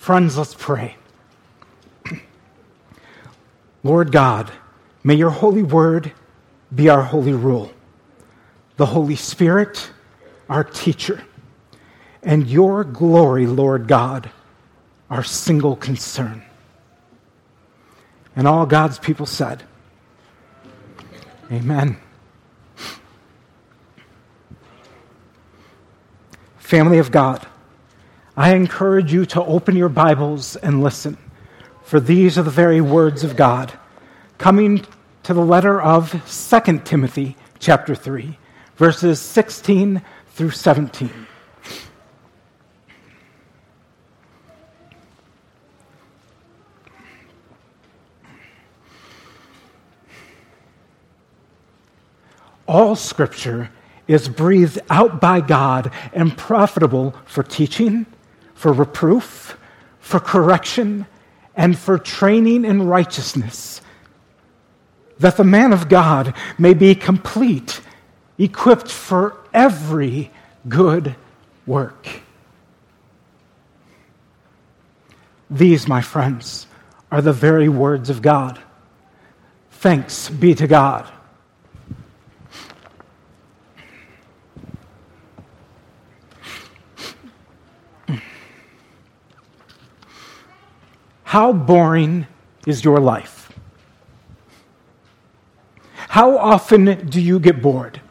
Friends, let's pray. Lord God, may your holy word be our holy rule, the Holy Spirit, our teacher, and your glory, Lord God, our single concern. And all God's people said, Amen. Family of God, I encourage you to open your Bibles and listen, for these are the very words of God, coming to the letter of 2 Timothy chapter 3, verses 16 through 17. All Scripture is breathed out by God and profitable for teaching, for reproof, for correction, and for training in righteousness, that the man of God may be complete, equipped for every good work. These, my friends, are the very words of God. Thanks be to God. How boring is your life? How often do you get bored?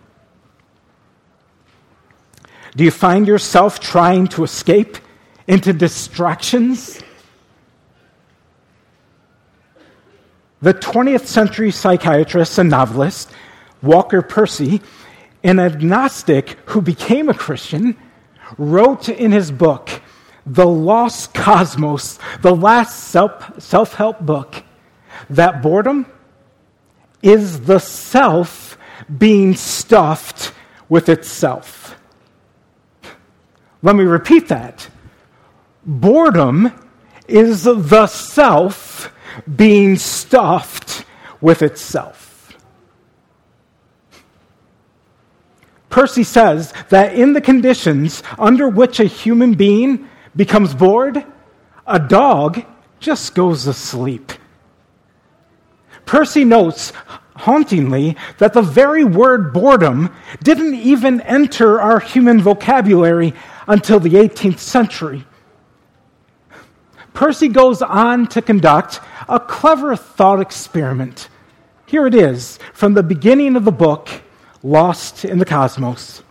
Do you find yourself trying to escape into distractions? The 20th century psychiatrist and novelist Walker Percy, an agnostic who became a Christian, wrote in his book, The Lost Cosmos, the last self-help book, that boredom is the self being stuffed with itself. Let me repeat that. Boredom is the self being stuffed with itself. Percy says that in the conditions under which a human being becomes bored, a dog just goes to sleep. Percy notes, hauntingly, that the very word boredom didn't even enter our human vocabulary until the 18th century. Percy goes on to conduct a clever thought experiment. Here it is, from the beginning of the book, Lost in the Cosmos.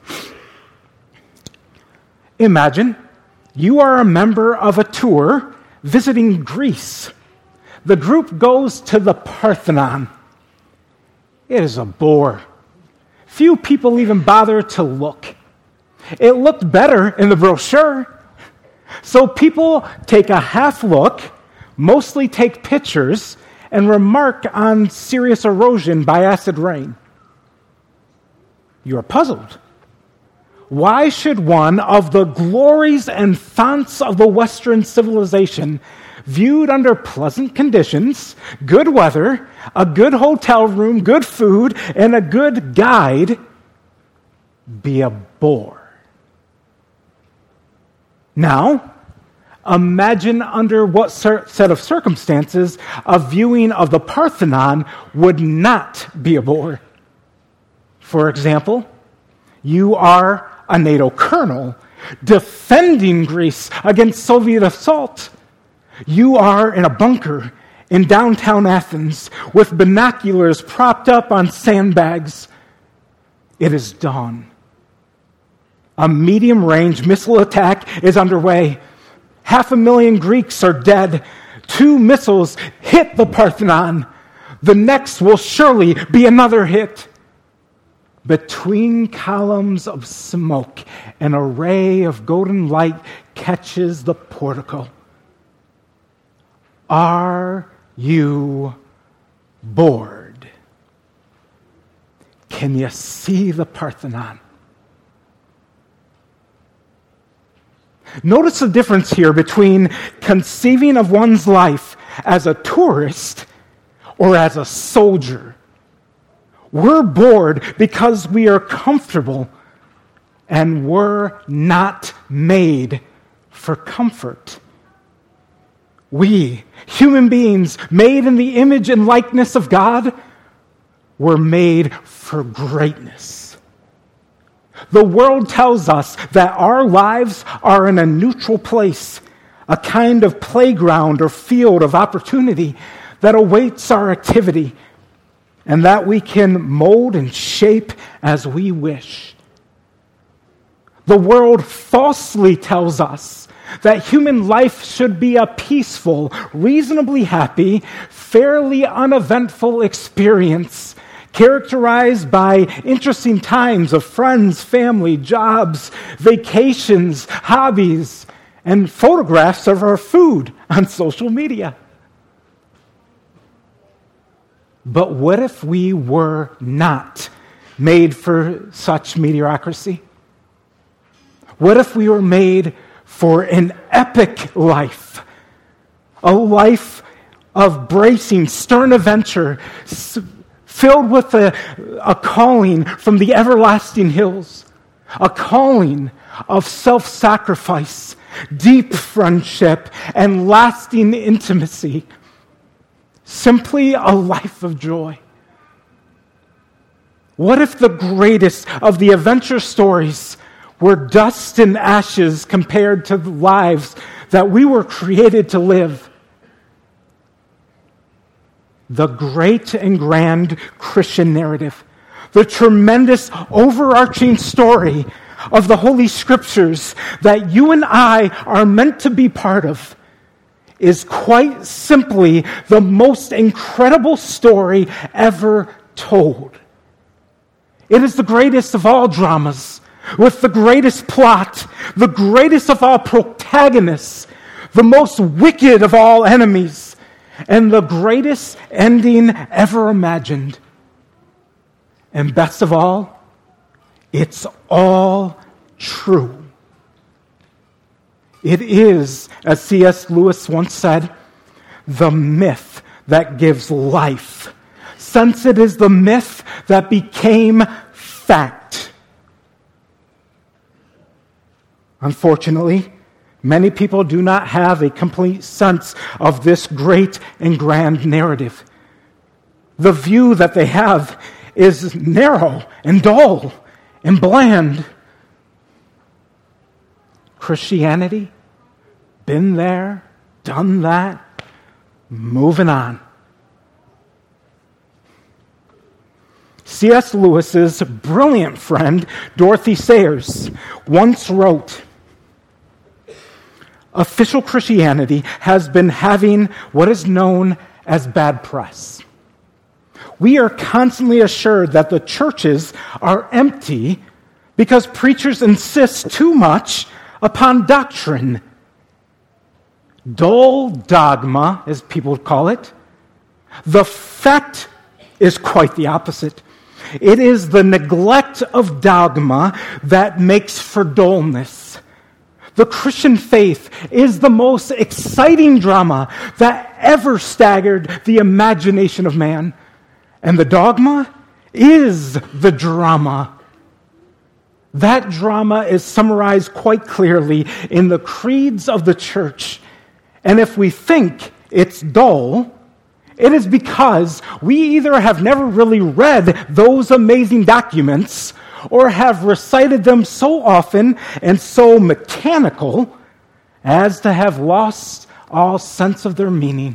Imagine you are a member of a tour visiting Greece. The group goes to the Parthenon. It is a bore. Few people even bother to look. It looked better in the brochure. So people take a half look, mostly take pictures, and remark on serious erosion by acid rain. You are puzzled. Why should one of the glories and founts of the Western civilization, viewed under pleasant conditions, good weather, a good hotel room, good food, and a good guide, be a bore? Now, imagine under what set of circumstances a viewing of the Parthenon would not be a bore. For example, you are a NATO colonel defending Greece against Soviet assault. You are in a bunker in downtown Athens with binoculars propped up on sandbags. It is dawn. A medium-range missile attack is underway. 500,000 Greeks are dead. 2 missiles hit the Parthenon. The next will surely be another hit. Between columns of smoke, an array of golden light catches the portico. Are you bored? Can you see the Parthenon? Notice the difference here between conceiving of one's life as a tourist or as a soldier. We're bored because we are comfortable, and we're not made for comfort. We, human beings made in the image and likeness of God, were made for greatness. The world tells us that our lives are in a neutral place, a kind of playground or field of opportunity that awaits our activity, and that we can mold and shape as we wish. The world falsely tells us that human life should be a peaceful, reasonably happy, fairly uneventful experience, characterized by interesting times of friends, family, jobs, vacations, hobbies, and photographs of our food on social media. But what if we were not made for such mediocrity? What if we were made for an epic life, a life of bracing, stern adventure, filled with a calling from the everlasting hills, a calling of self-sacrifice, deep friendship, and lasting intimacy, simply a life of joy? What if the greatest of the adventure stories were dust and ashes compared to the lives that we were created to live? The great and grand Christian narrative, the tremendous overarching story of the Holy Scriptures that you and I are meant to be part of, is quite simply the most incredible story ever told. It is the greatest of all dramas, with the greatest plot, the greatest of all protagonists, the most wicked of all enemies, and the greatest ending ever imagined. And best of all, it's all true. It is, as C.S. Lewis once said, the myth that gives life, since it is the myth that became fact. Unfortunately, many people do not have a complete sense of this great and grand narrative. The view that they have is narrow and dull and bland. Christianity, been there, done that, moving on. C.S. Lewis's brilliant friend, Dorothy Sayers, once wrote, "Official Christianity has been having what is known as bad press. We are constantly assured that the churches are empty because preachers insist too much upon doctrine. Dull dogma, as people would call it. The fact is quite the opposite. It is the neglect of dogma that makes for dullness. The Christian faith is the most exciting drama that ever staggered the imagination of man. And the dogma is the drama. That drama is summarized quite clearly in the creeds of the church. And if we think it's dull, it is because we either have never really read those amazing documents or have recited them so often and so mechanical as to have lost all sense of their meaning.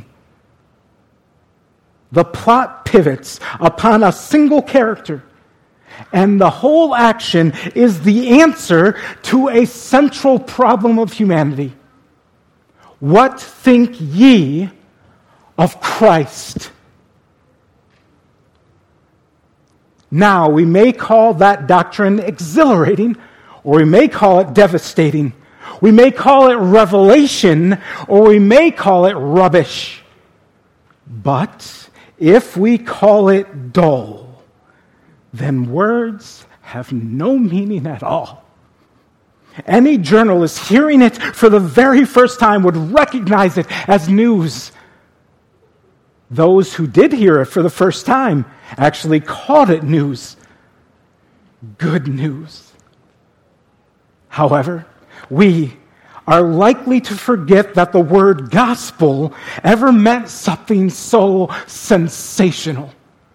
The plot pivots upon a single character, and the whole action is the answer to a central problem of humanity. What think ye of Christ? Now, we may call that doctrine exhilarating, or we may call it devastating. We may call it revelation, or we may call it rubbish. But if we call it dull, then words have no meaning at all. Any journalist hearing it for the very first time would recognize it as news. Those who did hear it for the first time actually called it news. Good news. However, we, are likely to forget that the word gospel ever meant something so sensational.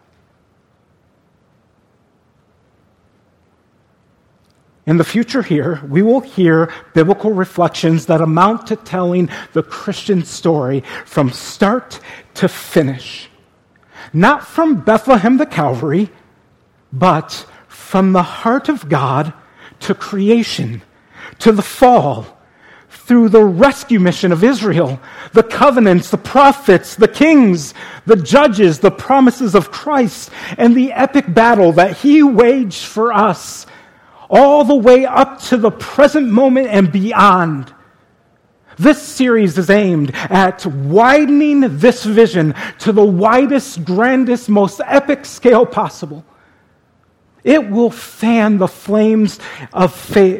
In the future here, we will hear biblical reflections that amount to telling the Christian story from start to finish. Not from Bethlehem to Calvary, but from the heart of God to creation, to the fall, through the rescue mission of Israel, the covenants, the prophets, the kings, the judges, the promises of Christ, and the epic battle that he waged for us, all the way up to the present moment and beyond. This series is aimed at widening this vision to the widest, grandest, most epic scale possible. It will fan the flames of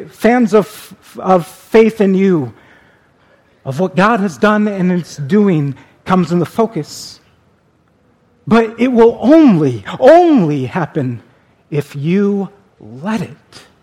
faith in you, of what God has done and is doing comes in the focus. But it will only happen if you let it.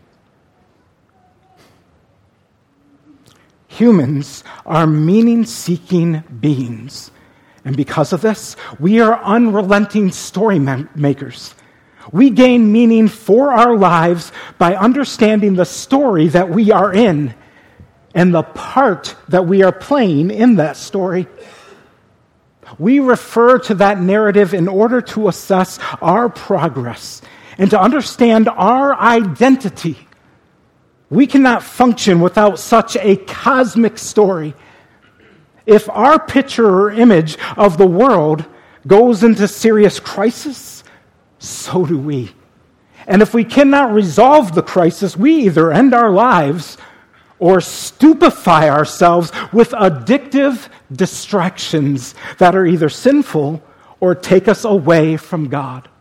Humans are meaning-seeking beings. And because of this, we are unrelenting story makers. We gain meaning for our lives by understanding the story that we are in and the part that we are playing in that story. We refer to that narrative in order to assess our progress and to understand our identity. We cannot function without such a cosmic story. If our picture or image of the world goes into serious crisis, so do we. And if we cannot resolve the crisis, we either end our lives or stupefy ourselves with addictive distractions that are either sinful or take us away from God.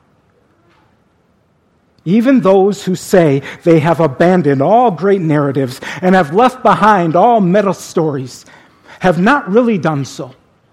Even those who say they have abandoned all great narratives and have left behind all meta stories have not really done so.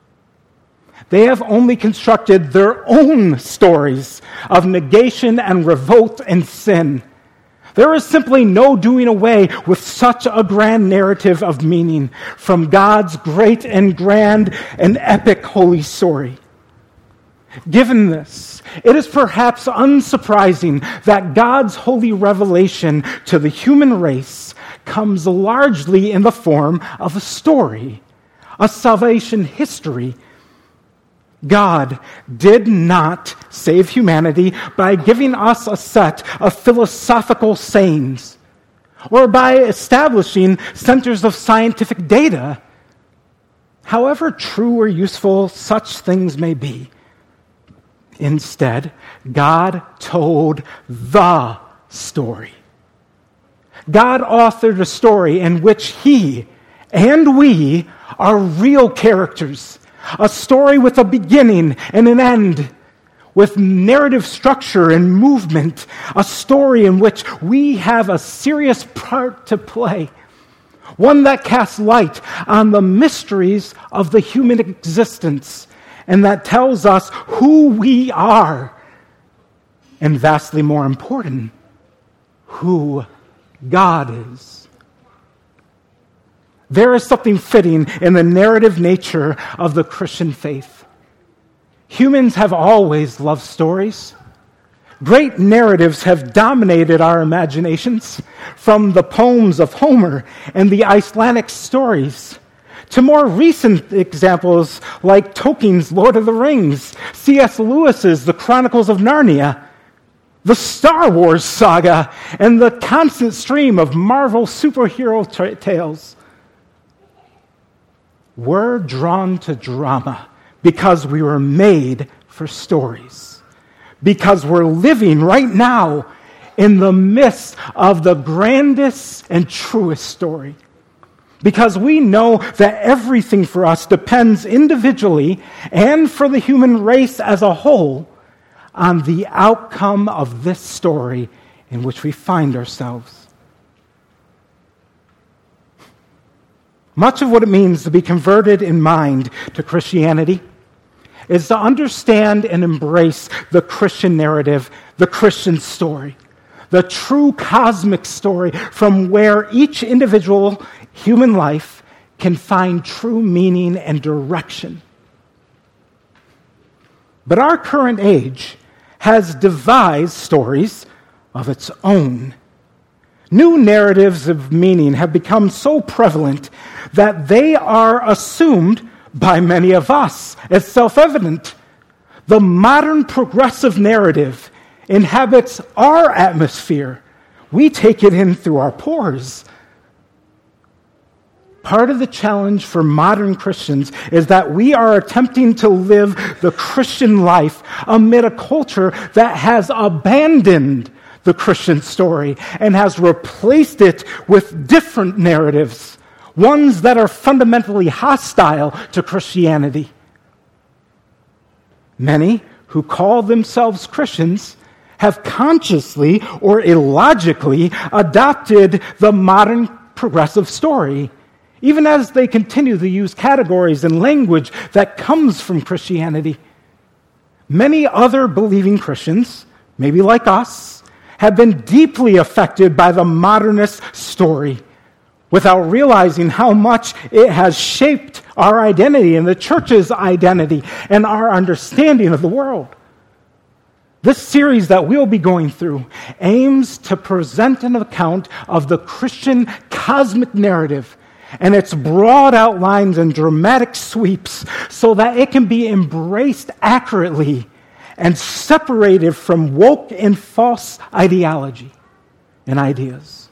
They have only constructed their own stories of negation and revolt and sin. There is simply no doing away with such a grand narrative of meaning from God's great and grand and epic holy story. Given this, it is perhaps unsurprising that God's holy revelation to the human race comes largely in the form of a story, a salvation history. God did not save humanity by giving us a set of philosophical sayings or by establishing centers of scientific data. However true or useful such things may be, instead, God told the story. God authored a story in which he and we are real characters. A story with a beginning and an end, with narrative structure and movement. A story in which we have a serious part to play. One that casts light on the mysteries of the human existence and that tells us who we are. And vastly more important, who God is. There is something fitting in the narrative nature of the Christian faith. Humans have always loved stories. Great narratives have dominated our imaginations, from the poems of Homer and the Icelandic stories to more recent examples like Tolkien's Lord of the Rings, C.S. Lewis's The Chronicles of Narnia, the Star Wars saga, and the constant stream of Marvel superhero tales. We're drawn to drama because we were made for stories. Because we're living right now in the midst of the grandest and truest story. Because we know that everything for us depends individually and for the human race as a whole on the outcome of this story in which we find ourselves. Much of what it means to be converted in mind to Christianity is to understand and embrace the Christian narrative, the Christian story, the true cosmic story from where each individual human life can find true meaning and direction. But our current age has devised stories of its own. New narratives of meaning have become so prevalent that they are assumed by many of us as self-evident. The modern progressive narrative inhabits our atmosphere. We take it in through our pores. Part of the challenge for modern Christians is that we are attempting to live the Christian life amid a culture that has abandoned the Christian story and has replaced it with different narratives, ones that are fundamentally hostile to Christianity. Many who call themselves Christians have consciously or illogically adopted the modern progressive story, even as they continue to use categories and language that comes from Christianity. Many other believing Christians, maybe like us, have been deeply affected by the modernist story without realizing how much it has shaped our identity and the church's identity and our understanding of the world. This series that we'll be going through aims to present an account of the Christian cosmic narrative and its broad outlines and dramatic sweeps so that it can be embraced accurately and separated from woke and false ideology and ideas.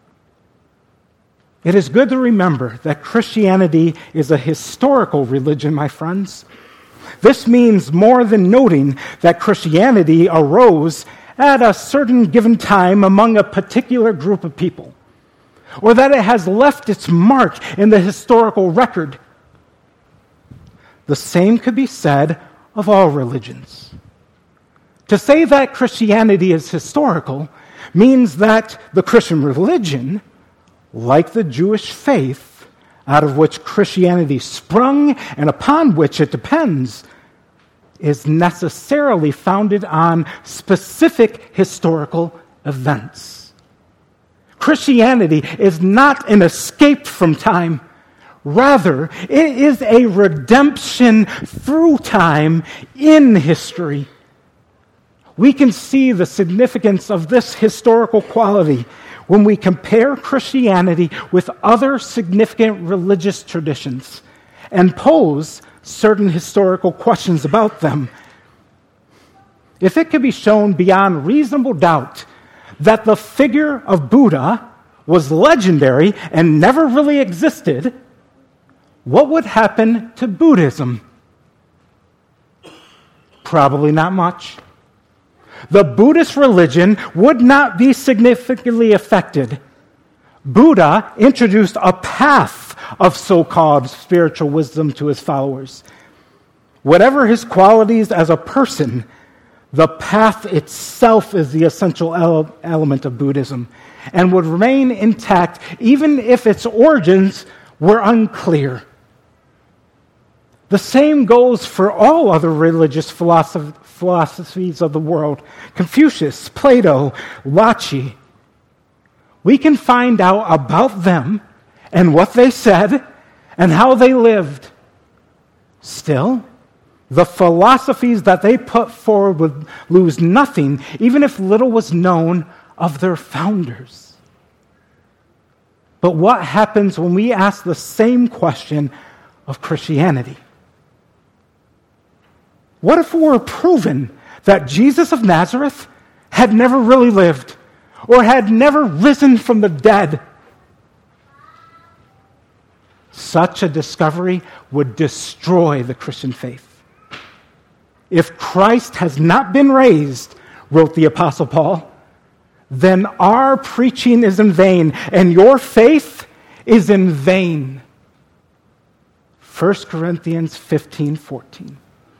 It is good to remember that Christianity is a historical religion, my friends. This means more than noting that Christianity arose at a certain given time among a particular group of people, or that it has left its mark in the historical record. The same could be said of all religions. To say that Christianity is historical means that the Christian religion, like the Jewish faith, out of which Christianity sprung and upon which it depends, is necessarily founded on specific historical events. Christianity is not an escape from time. Rather, it is a redemption through time in history. We can see the significance of this historical quality when we compare Christianity with other significant religious traditions and pose certain historical questions about them. If it could be shown beyond reasonable doubt that the figure of Buddha was legendary and never really existed, what would happen to Buddhism? Probably not much. The Buddhist religion would not be significantly affected. Buddha introduced a path of so-called spiritual wisdom to his followers. Whatever his qualities as a person, the path itself is the essential element of Buddhism and would remain intact even if its origins were unclear. The same goes for all other religious philosophies of the world: Confucius, Plato, Laozi. We can find out about them and what they said and how they lived. Still, the philosophies that they put forward would lose nothing, even if little was known of their founders. But what happens when we ask the same question of Christianity? What if it were proven that Jesus of Nazareth had never really lived or had never risen from the dead? Such a discovery would destroy the Christian faith. If Christ has not been raised, wrote the Apostle Paul, then our preaching is in vain and your faith is in vain. 1 Corinthians 15:14.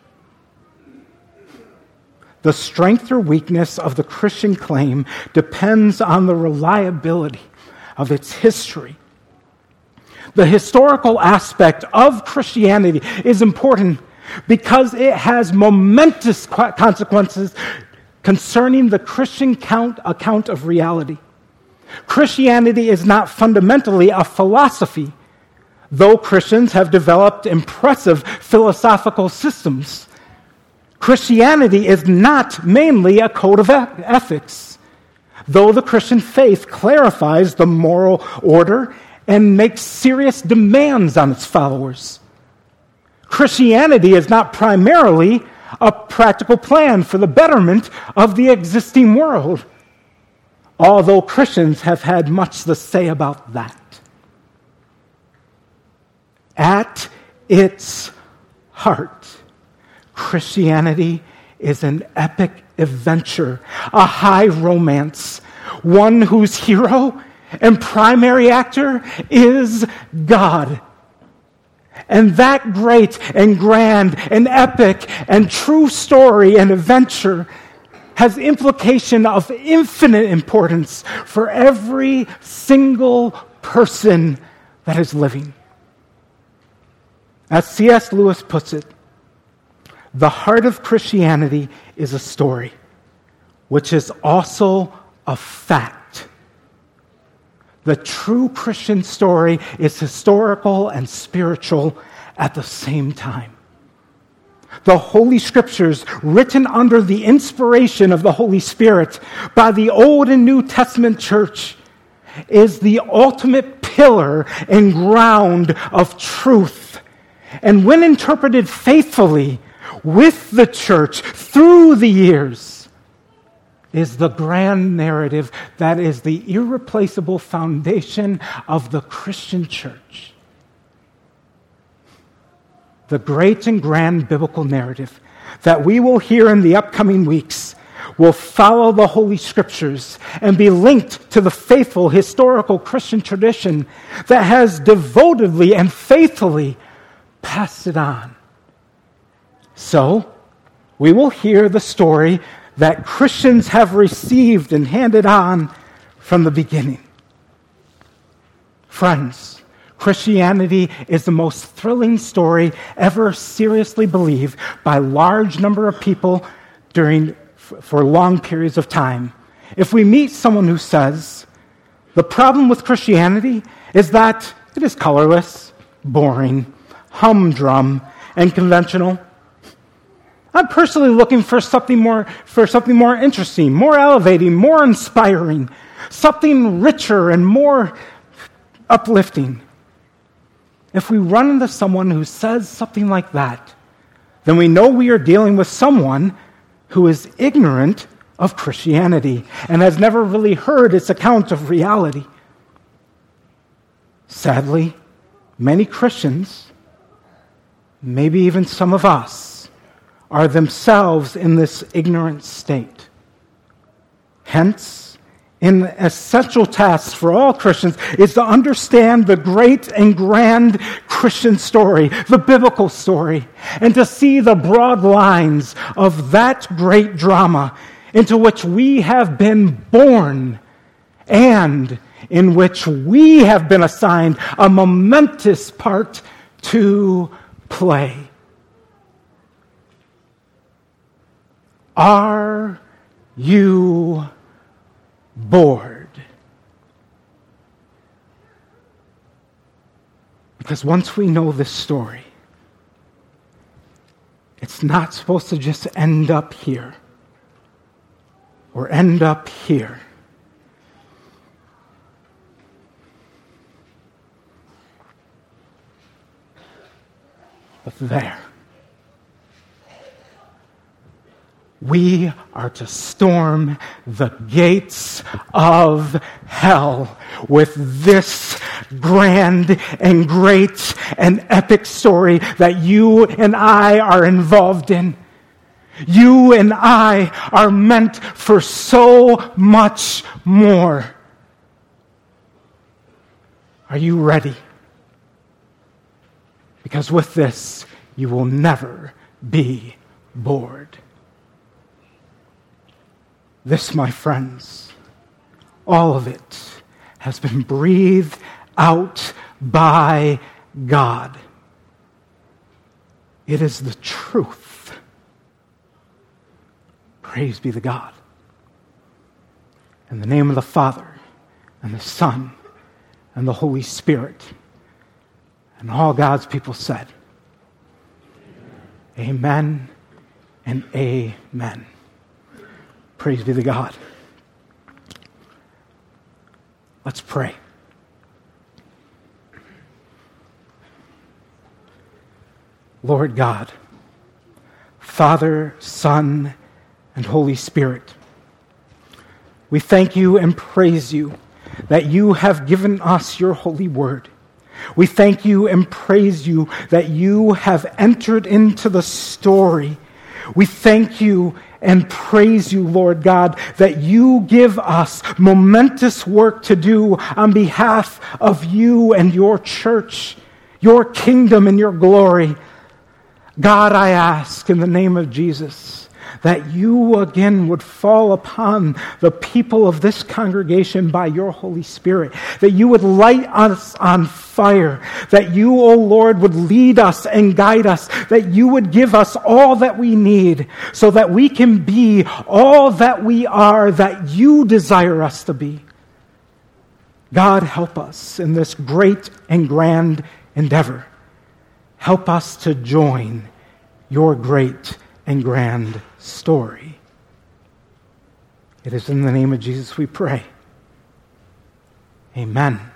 The strength or weakness of the Christian claim depends on the reliability of its history. The historical aspect of Christianity is important because it has momentous consequences concerning the Christian account of reality. Christianity is not fundamentally a philosophy, Though Christians have developed impressive philosophical systems, Christianity is not mainly a code of ethics. Though the Christian faith clarifies the moral order and makes serious demands on its followers, Christianity is not primarily a practical plan for the betterment of the existing world, although Christians have had much to say about that. At its heart, Christianity is an epic adventure, a high romance, one whose hero and primary actor is God. And that great and grand and epic and true story and adventure has implication of infinite importance for every single person that is living. As C.S. Lewis puts it, the heart of Christianity is a story, which is also a fact. The true Christian story is historical and spiritual at the same time. The Holy Scriptures, written under the inspiration of the Holy Spirit by the Old and New Testament church, is the ultimate pillar and ground of truth. And when interpreted faithfully with the church through the years, is the grand narrative that is the irreplaceable foundation of the Christian church. The great and grand biblical narrative that we will hear in the upcoming weeks will follow the Holy Scriptures and be linked to the faithful historical Christian tradition that has devotedly and faithfully passed it on. So, we will hear the story that Christians have received and handed on from the beginning. Friends, Christianity is the most thrilling story ever seriously believed by a large number of people for long periods of time. If we meet someone who says, the problem with Christianity is that it is colorless, boring, humdrum, and conventional, I'm personally looking for something more interesting, more elevating, more inspiring, something richer and more uplifting. If we run into someone who says something like that, then we know we are dealing with someone who is ignorant of Christianity and has never really heard its account of reality. Sadly, many Christians, maybe even some of us, are themselves in this ignorant state. Hence, an essential task for all Christians is to understand the great and grand Christian story, the biblical story, and to see the broad lines of that great drama into which we have been born and in which we have been assigned a momentous part to play. Are you bored? Because once we know this story, it's not supposed to just end up here or end up here. But there. We are to storm the gates of hell with this grand and great and epic story that you and I are involved in. You and I are meant for so much more. Are you ready? Because with this, you will never be bored. This, my friends, all of it has been breathed out by God. It is the truth. Praise be to God. In the name of the Father, and the Son, and the Holy Spirit. And all God's people said, Amen and amen. Praise be to God. Let's pray. Lord God, Father, Son, and Holy Spirit, we thank you and praise you that you have given us your holy word. We thank you and praise you that you have entered into the story. We thank you and praise you, Lord God, that you give us momentous work to do on behalf of you and your church, your kingdom and your glory. God, I ask in the name of Jesus that you again would fall upon the people of this congregation by your Holy Spirit, that you would light us on fire, that you, O Lord, would lead us and guide us, that you would give us all that we need so that we can be all that we are, that you desire us to be. God, help us in this great and grand endeavor. Help us to join your great and grand story. It is in the name of Jesus we pray. Amen.